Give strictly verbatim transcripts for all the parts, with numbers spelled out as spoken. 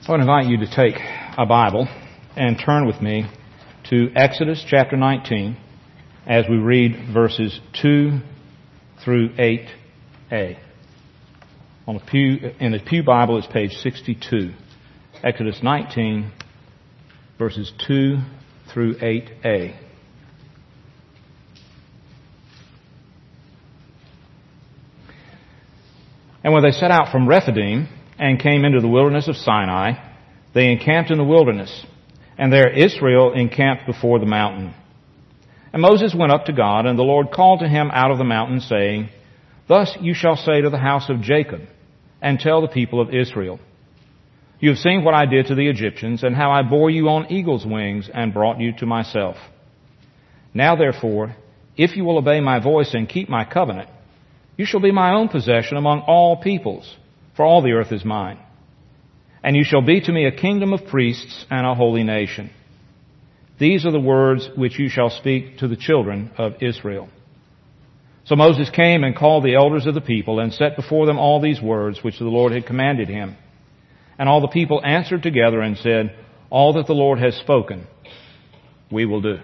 I would invite you to take a Bible and turn with me to Exodus chapter nineteen as we read verses two through eight a. On the Pew, in the Pew Bible, it's page sixty-two. Exodus nineteen, verses two through eight a. And when they set out from Rephidim and came into the wilderness of Sinai, they encamped in the wilderness, and there Israel encamped before the mountain. And Moses went up to God, and the Lord called to him out of the mountain, saying, Thus you shall say to the house of Jacob, and tell the people of Israel, You have seen what I did to the Egyptians, and how I bore you on eagle's wings, and brought you to myself. Now therefore, if you will obey my voice and keep my covenant, you shall be my own possession among all peoples, for all the earth is mine. And you shall be to me a kingdom of priests and a holy nation. These are the words which you shall speak to the children of Israel. So Moses came and called the elders of the people and set before them all these words which the Lord had commanded him. And all the people answered together and said, All that the Lord has spoken, we will do.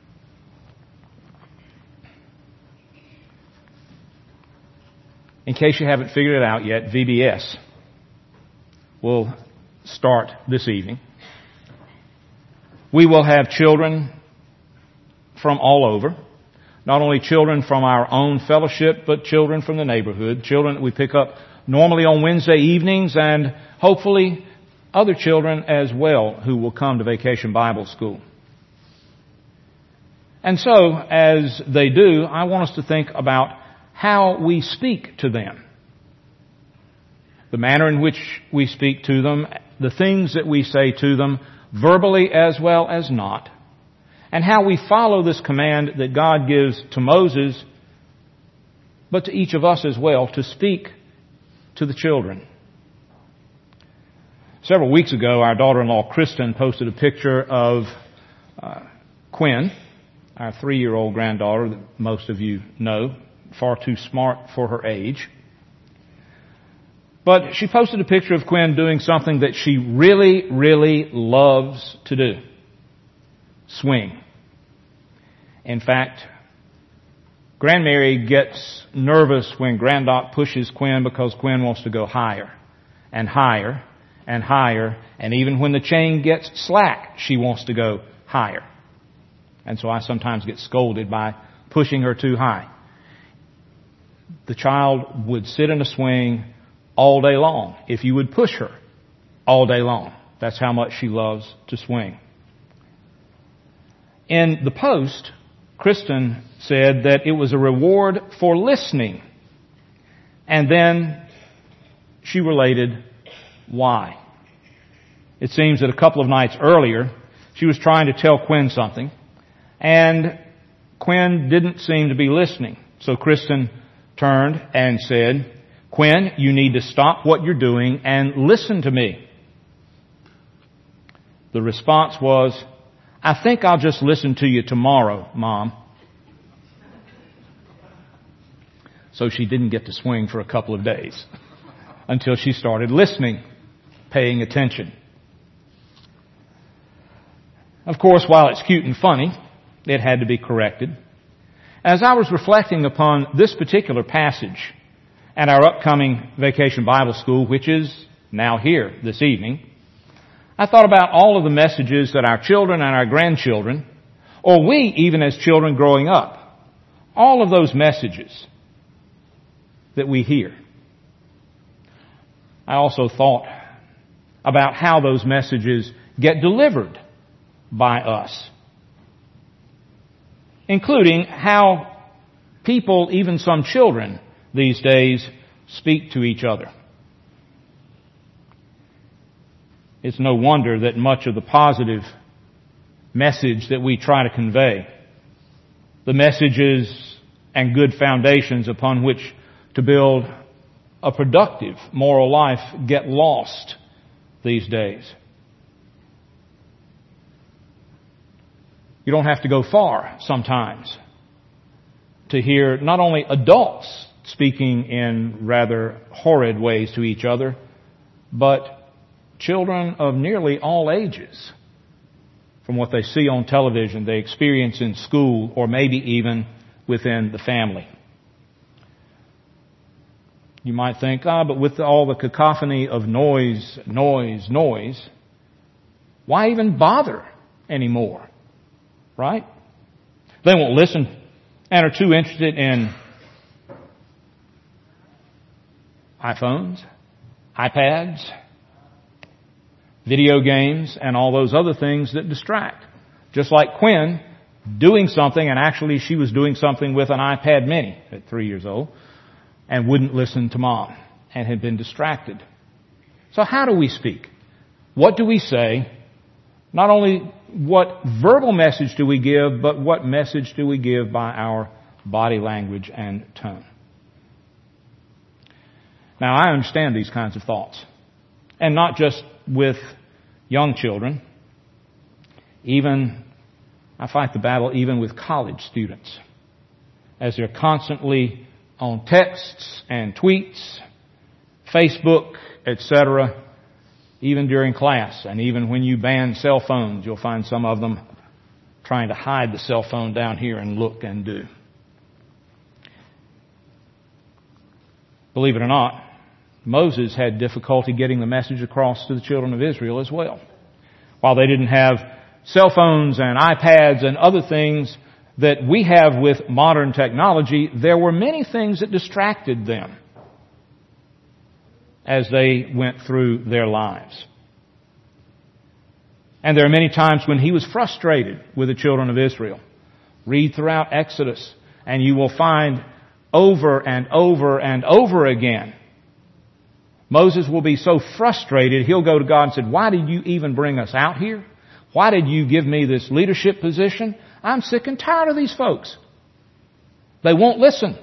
In case you haven't figured it out yet, V B S will start this evening. We will have children from all over. Not only children from our own fellowship, but children from the neighborhood. Children that we pick up normally on Wednesday evenings, and hopefully other children as well who will come to Vacation Bible School. And so, as they do, I want us to think about how we speak to them. The manner in which we speak to them, the things that we say to them, verbally as well as not, and how we follow this command that God gives to Moses, but to each of us as well, to speak to the children. Several weeks ago, our daughter-in-law, Kristen, posted a picture of uh, Quinn, our three-year-old granddaughter that most of you know, far too smart for her age. But she posted a picture of Quinn doing something that she really, really loves to do. Swing. In fact, Grandmary gets nervous when Granddoc pushes Quinn because Quinn wants to go higher and higher and higher. And even when the chain gets slack, she wants to go higher. And so I sometimes get scolded by pushing her too high. The child would sit in a swing all day long if you would push her all day long. That's how much she loves to swing. In the post, Kristen said that it was a reward for listening. And then she related why. It seems that a couple of nights earlier, she was trying to tell Quinn something, and Quinn didn't seem to be listening. So Kristen turned and said, Quinn, you need to stop what you're doing and listen to me. The response was, I think I'll just listen to you tomorrow, Mom. So she didn't get to swing for a couple of days until she started listening, paying attention. Of course, while it's cute and funny, it had to be corrected. As I was reflecting upon this particular passage and our upcoming Vacation Bible School, which is now here this evening, I thought about all of the messages that our children and our grandchildren, or we even as children growing up, all of those messages that we hear. I also thought about how those messages get delivered by us, including how people, even some children these days, speak to each other. It's no wonder that much of the positive message that we try to convey, the messages and good foundations upon which to build a productive moral life, get lost these days. You don't have to go far sometimes to hear not only adults speaking in rather horrid ways to each other, but children of nearly all ages, from what they see on television, they experience in school, or maybe even within the family. You might think, ah, but with all the cacophony of noise, noise, noise, why even bother anymore? Right? They won't listen and are too interested in iPhones, iPads, video games, and all those other things that distract. Just like Quinn doing something, and actually she was doing something with an iPad mini at three years old, and wouldn't listen to Mom and had been distracted. So how do we speak? What do we say? Not only what verbal message do we give, but what message do we give by our body language and tone? Now, I understand these kinds of thoughts. And not just with young children. Even, I fight the battle even with college students, as they're constantly on texts and tweets, Facebook, et cetera, even during class. And even when you ban cell phones, you'll find some of them trying to hide the cell phone down here and look and do. Believe it or not, Moses had difficulty getting the message across to the children of Israel as well. While they didn't have cell phones and iPads and other things that we have with modern technology, there were many things that distracted them as they went through their lives. And there are many times when he was frustrated with the children of Israel. Read throughout Exodus, and you will find over and over and over again, Moses will be so frustrated, he'll go to God and say, why did you even bring us out here? Why did you give me this leadership position? I'm sick and tired of these folks. They won't listen.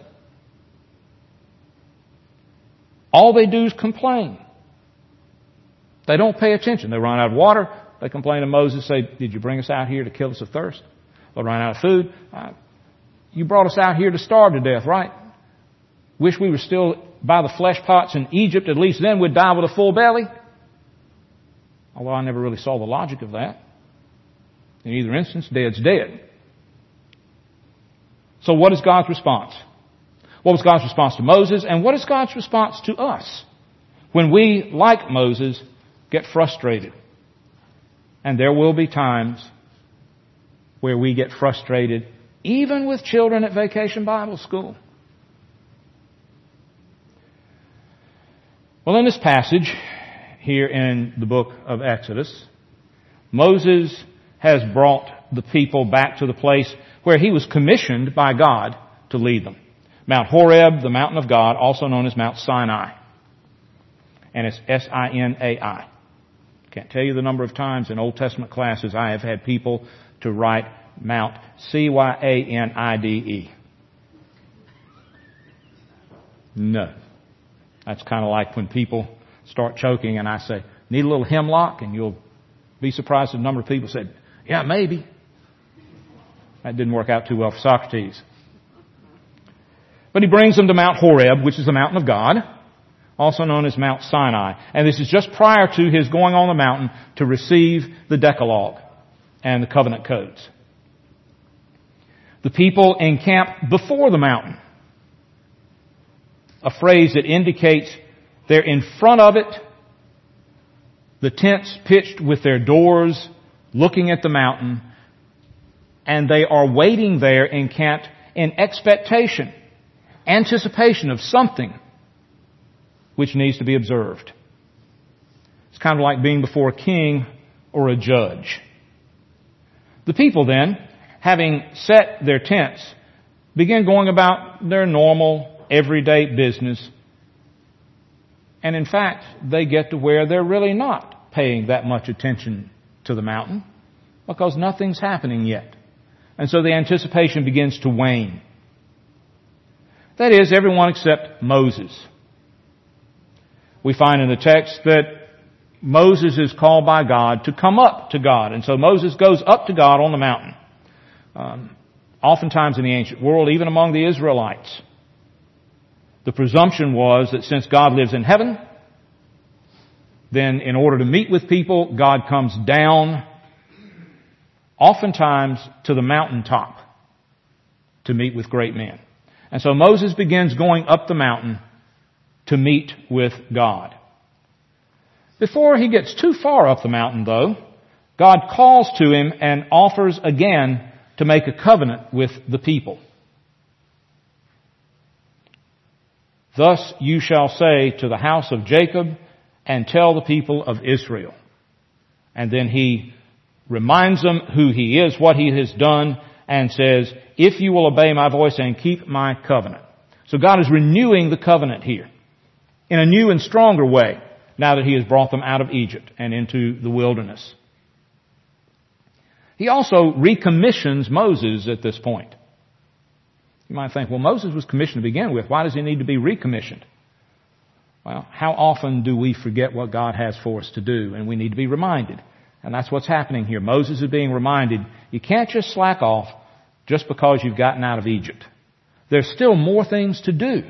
All they do is complain. They don't pay attention. They run out of water. They complain to Moses, say, did you bring us out here to kill us of thirst? They'll run out of food. Uh, you brought us out here to starve to death, right? Wish we were still by the flesh pots in Egypt. At least then we'd die with a full belly. Although I never really saw the logic of that. In either instance, dead's dead. So what is God's response? What was God's response to Moses? And what is God's response to us when we, like Moses, get frustrated? And there will be times where we get frustrated, even with children at Vacation Bible School. Well, in this passage here in the book of Exodus, Moses has brought the people back to the place where he was commissioned by God to lead them. Mount Horeb, the mountain of God, also known as Mount Sinai. And it's S I N A I. Can't tell you the number of times in Old Testament classes I have had people to write Mount C Y A N I D E. No. That's kind of like when people start choking and I say, need a little hemlock? And you'll be surprised at the number of people who said, yeah, maybe. That didn't work out too well for Socrates. But he brings them to Mount Horeb, which is the mountain of God, also known as Mount Sinai. And this is just prior to his going on the mountain to receive the Decalogue and the covenant codes. The people encamp before the mountain. A phrase that indicates they're in front of it, the tents pitched with their doors, looking at the mountain, and they are waiting there encamped in expectation, anticipation of something which needs to be observed. It's kind of like being before a king or a judge. The people then, having set their tents, begin going about their normal, everyday business. And in fact, they get to where they're really not paying that much attention to the mountain because nothing's happening yet. And so the anticipation begins to wane. That is, everyone except Moses. We find in the text that Moses is called by God to come up to God. And so Moses goes up to God on the mountain. Um, oftentimes in the ancient world, even among the Israelites, the presumption was that since God lives in heaven, then in order to meet with people, God comes down, oftentimes to the mountaintop, to meet with great men. And so Moses begins going up the mountain to meet with God. Before he gets too far up the mountain, though, God calls to him and offers again to make a covenant with the people. Thus you shall say to the house of Jacob and tell the people of Israel. And then he reminds them who he is, what he has done, and says, if you will obey my voice and keep my covenant. So God is renewing the covenant here in a new and stronger way now that he has brought them out of Egypt and into the wilderness. He also recommissions Moses at this point. You might think, well, Moses was commissioned to begin with. Why does he need to be recommissioned? Well, how often do we forget what God has for us to do, and we need to be reminded? And that's what's happening here. Moses is being reminded, you can't just slack off just because you've gotten out of Egypt. There's still more things to do.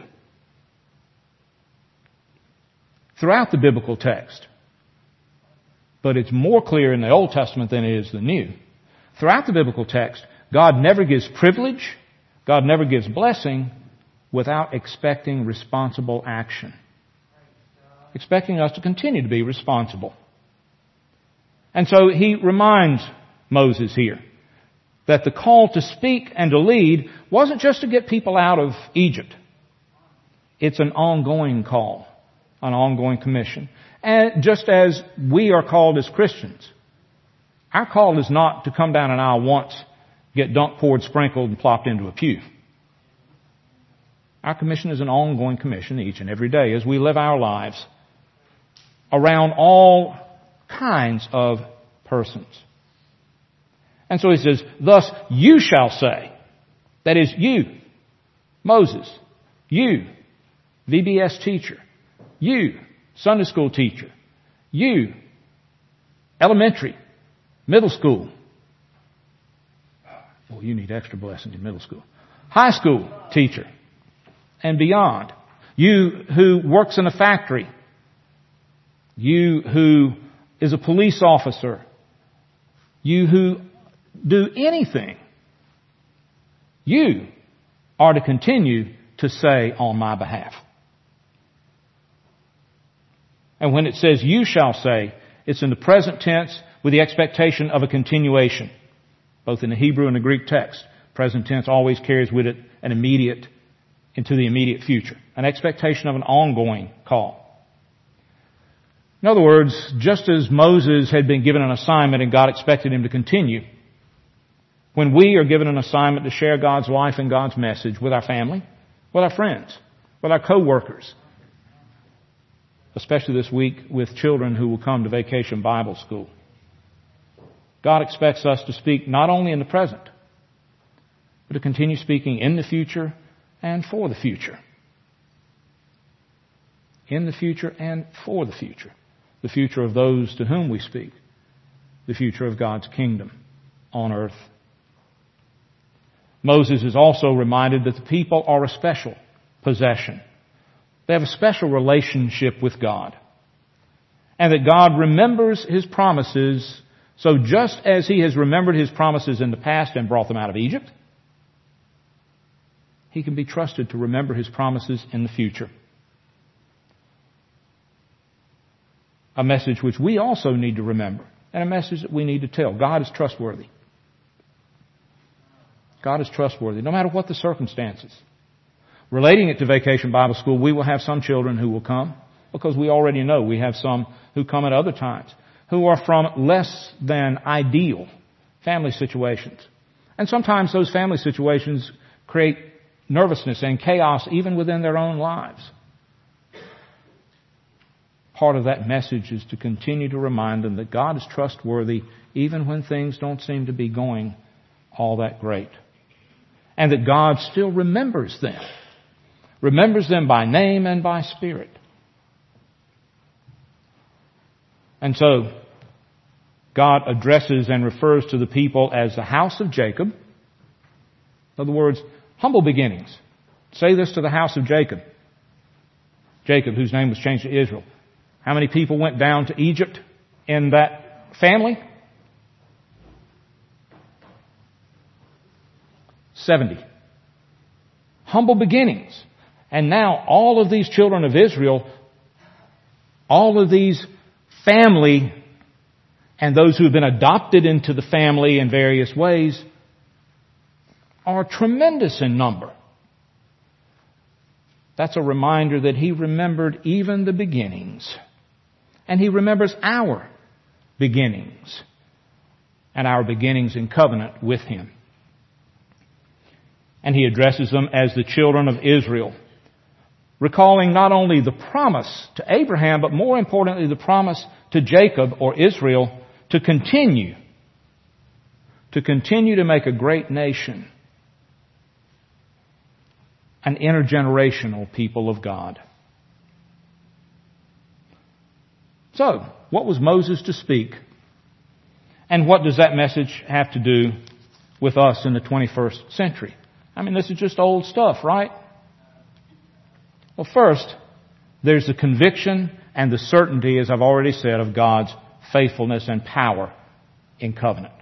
Throughout the biblical text, but it's more clear in the Old Testament than it is the New. Throughout the biblical text, God never gives privilege, God never gives blessing without expecting responsible action. Expecting us to continue to be responsible. And so he reminds Moses here that the call to speak and to lead wasn't just to get people out of Egypt. It's an ongoing call, an ongoing commission. And just as we are called as Christians, our call is not to come down an aisle once, get dunked, poured, sprinkled, and plopped into a pew. Our commission is an ongoing commission each and every day as we live our lives around all kinds of persons. And so he says, thus you shall say, that is you, Moses, you, V B S teacher, you, Sunday school teacher, you, elementary, middle school. Oh, you need extra blessings in middle school. High school teacher and beyond. You who works in a factory. You who is a police officer. You who do anything. You are to continue to say on my behalf. And when it says you shall say, it's in the present tense with the expectation of a continuation. Both in the Hebrew and the Greek text. Present tense always carries with it an immediate, into the immediate future. An expectation of an ongoing call. In other words, just as Moses had been given an assignment and God expected him to continue, when we are given an assignment to share God's life and God's message with our family, with our friends, with our co-workers, especially this week with children who will come to Vacation Bible School, God expects us to speak not only in the present, but to continue speaking in the future and for the future. In the future and for the future. The future of those to whom we speak. The future of God's kingdom on earth. Moses is also reminded that the people are a special possession. They have a special relationship with God. And that God remembers His promises. So just as He has remembered His promises in the past and brought them out of Egypt, He can be trusted to remember His promises in the future. A message which we also need to remember, and a message that we need to tell. God is trustworthy. God is trustworthy, no matter what the circumstances. Relating it to Vacation Bible School, we will have some children who will come, because we already know we have some who come at other times, who are from less than ideal family situations. And sometimes those family situations create nervousness and chaos even within their own lives. Part of that message is to continue to remind them that God is trustworthy even when things don't seem to be going all that great. And that God still remembers them. Remembers them by name and by spirit. And so, God addresses and refers to the people as the house of Jacob. In other words, humble beginnings. Say this to the house of Jacob. Jacob, whose name was changed to Israel. How many people went down to Egypt in that family? Seventy. Humble beginnings. And now all of these children of Israel, all of these family and those who have been adopted into the family in various ways are tremendous in number. That's a reminder that He remembered even the beginnings. And He remembers our beginnings and our beginnings in covenant with Him. And He addresses them as the children of Israel, recalling not only the promise to Abraham, but more importantly, the promise to Jacob or Israel to continue, to continue to make a great nation, an intergenerational people of God. So, what was Moses to speak? And what does that message have to do with us in the twenty-first century? I mean, this is just old stuff, right? Well, first, there's the conviction and the certainty, as I've already said, of God's faithfulness and power in covenant.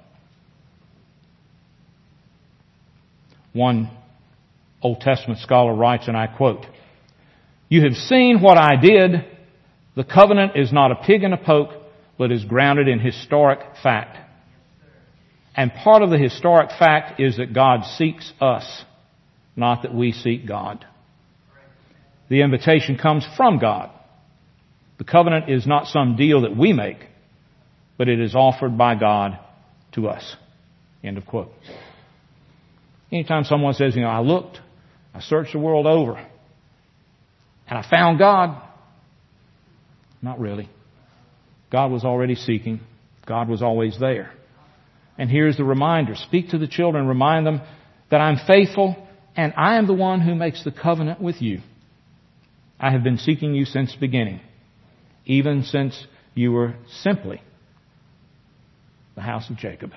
One Old Testament scholar writes, and I quote, "You have seen what I did. The covenant is not a pig in a poke, but is grounded in historic fact. And part of the historic fact is that God seeks us, not that we seek God. The invitation comes from God. The covenant is not some deal that we make, but it is offered by God to us." End of quote. Anytime someone says, you know, I looked, I searched the world over, and I found God. Not really. God was already seeking. God was always there. And here's the reminder. Speak to the children. Remind them that I'm faithful and I am the one who makes the covenant with you. I have been seeking you since the beginning, even since you were simply the house of Jacob.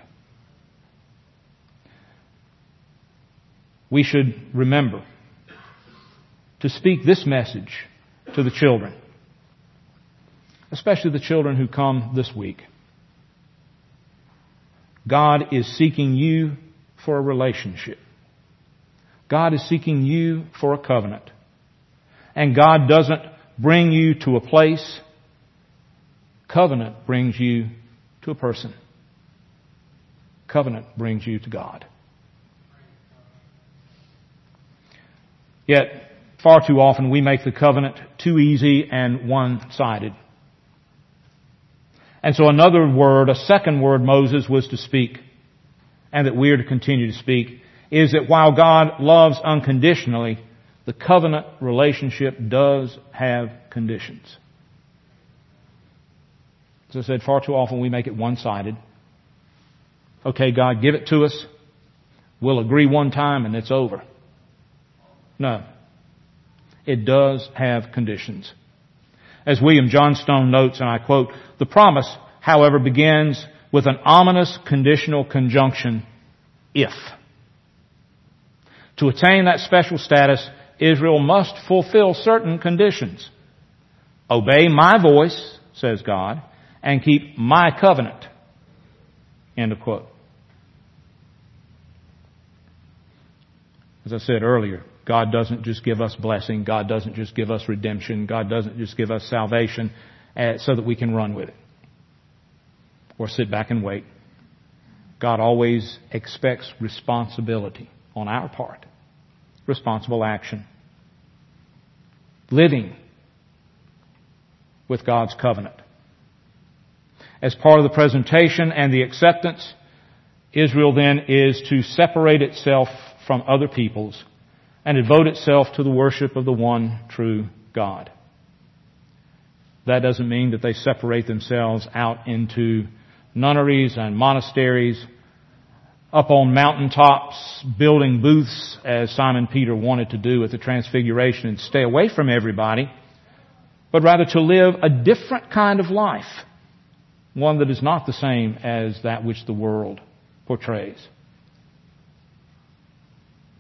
We should remember to speak this message to the children, especially the children who come this week. God is seeking you for a relationship. God is seeking you for a covenant. And God doesn't bring you to a place. Covenant brings you to a person. Covenant brings you to God. Yet, far too often we make the covenant too easy and one-sided. And so another word, a second word Moses was to speak, and that we are to continue to speak, is that while God loves unconditionally, the covenant relationship does have conditions. As I said, far too often we make it one-sided. Okay, God, give it to us. We'll agree one time and it's over. No. It does have conditions. As William Johnstone notes, and I quote, "The promise, however, begins with an ominous conditional conjunction, if. To attain that special status, Israel must fulfill certain conditions. Obey my voice, says God, and keep my covenant." End of quote. As I said earlier, God doesn't just give us blessing. God doesn't just give us redemption. God doesn't just give us salvation uh, so that we can run with it or sit back and wait. God always expects responsibility on our part. Responsible action. Living with God's covenant. As part of the presentation and the acceptance, Israel then is to separate itself from other peoples and devote itself to the worship of the one true God. That doesn't mean that they separate themselves out into nunneries and monasteries, up on mountaintops, building booths, as Simon Peter wanted to do at the Transfiguration, and stay away from everybody, but rather to live a different kind of life, one that is not the same as that which the world portrays.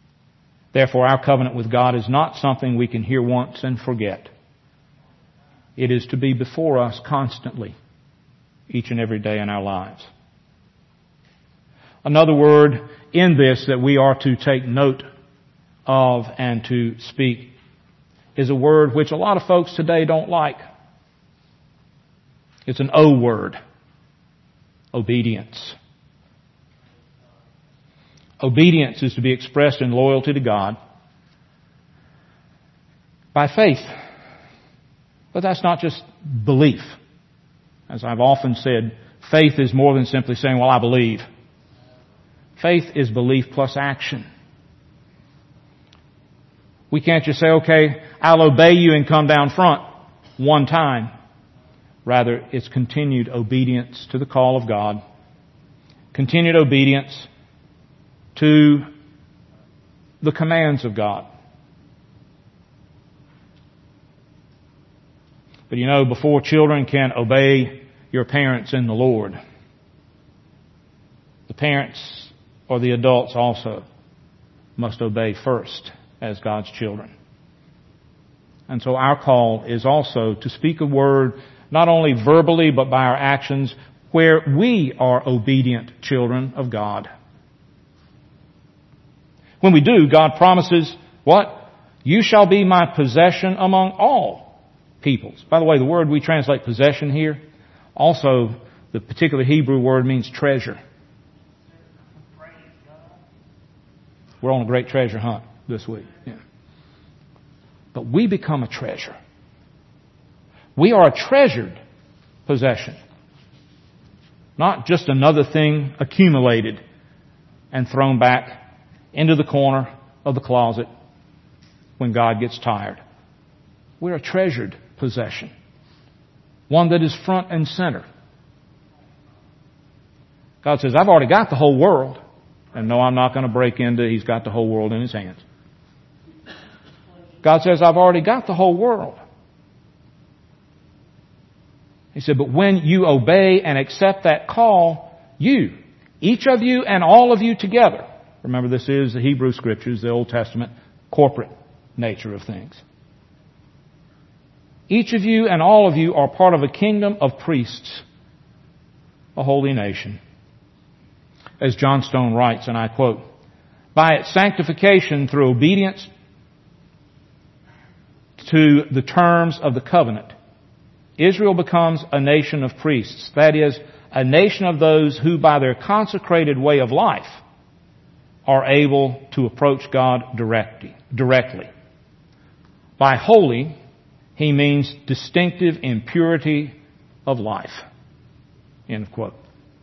Therefore, our covenant with God is not something we can hear once and forget. It is to be before us constantly, each and every day in our lives. Another word in this that we are to take note of and to speak is a word which a lot of folks today don't like. It's an O word. Obedience. Obedience is to be expressed in loyalty to God by faith. But that's not just belief. As I've often said, faith is more than simply saying, well, I believe. Faith is belief plus action. We can't just say, okay, I'll obey you and come down front one time. Rather, it's continued obedience to the call of God. Continued obedience to the commands of God. But you know, before children can obey your parents in the Lord, the parents or the adults also must obey first as God's children. And so our call is also to speak a word not only verbally but by our actions where we are obedient children of God. When we do, God promises what? You shall be my possession among all peoples. By the way, the word we translate possession here, also the particular Hebrew word means treasure. We're on a great treasure hunt this week. Yeah. But we become a treasure. We are a treasured possession. Not just another thing accumulated and thrown back into the corner of the closet when God gets tired. We're a treasured possession. One that is front and center. God says, I've already got the whole world. And no, I'm not going to break into, He's got the whole world in His hands. God says, I've already got the whole world. He said, but when you obey and accept that call, you, each of you and all of you together, remember this is the Hebrew Scriptures, the Old Testament, corporate nature of things. Each of you and all of you are part of a kingdom of priests, a holy nation. As John Stone writes, and I quote, by its sanctification through obedience to the terms of the covenant, Israel becomes a nation of priests. That is, a nation of those who by their consecrated way of life are able to approach God directly. directly. By holy, he means distinctive in purity of life. End of quote.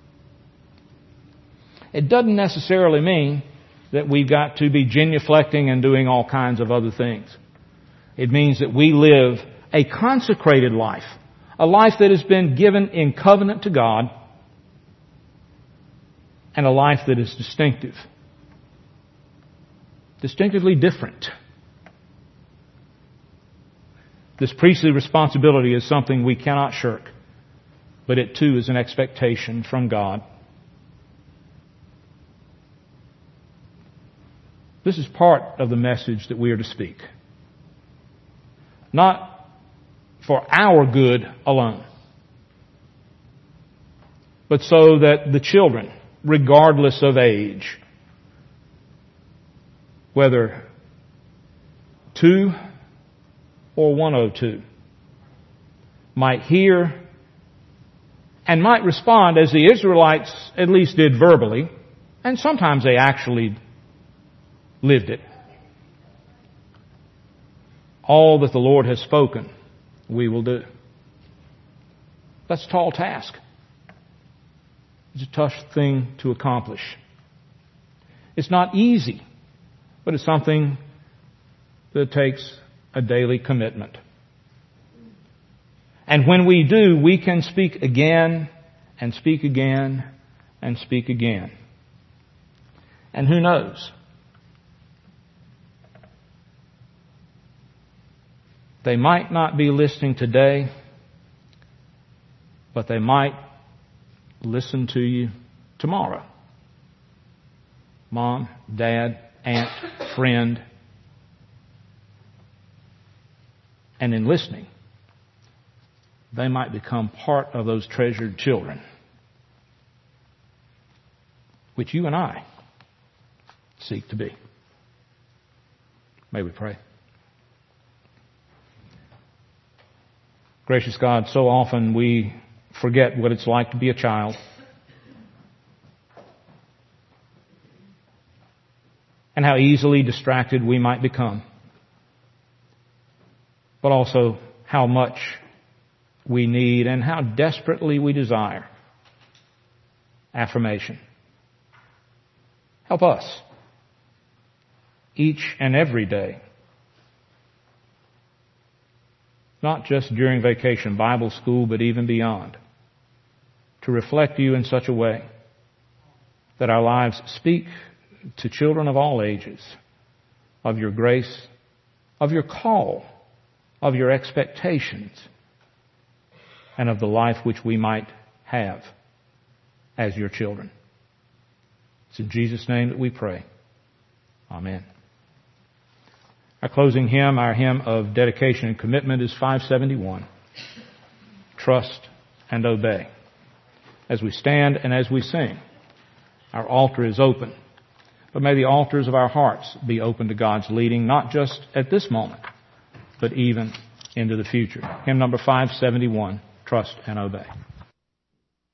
It doesn't necessarily mean that we've got to be genuflecting and doing all kinds of other things. It means that we live a consecrated life, a life that has been given in covenant to God, and a life that is distinctive, distinctively different. This priestly responsibility is something we cannot shirk, but it too is an expectation from God. This is part of the message that we are to speak. Not for our good alone, but so that the children, regardless of age, whether two or one oh two, might hear and might respond as the Israelites at least did verbally, and sometimes they actually lived it. All that the Lord has spoken, we will do. That's a tall task. It's a tough thing to accomplish. It's not easy, but it's something that takes a daily commitment. And when we do, we can speak again and speak again and speak again. And who knows? They might not be listening today, but they might listen to you tomorrow. Mom, dad, aunt, friend. And in listening, they might become part of those treasured children, which you and I seek to be. May we pray. Gracious God, so often we forget what it's like to be a child. And how easily distracted we might become. But also how much we need and how desperately we desire affirmation. Help us each and every day, not just during vacation Bible school, but even beyond, to reflect you in such a way that our lives speak to children of all ages of your grace, of your call, of your expectations, and of the life which we might have as your children. It's in Jesus' name that we pray. Amen. Our closing hymn, our hymn of dedication and commitment, is five seventy-one. Trust and Obey. As we stand and as we sing, our altar is open. But may the altars of our hearts be open to God's leading, not just at this moment, but even into the future. Hymn number five seventy-one, Trust and Obey.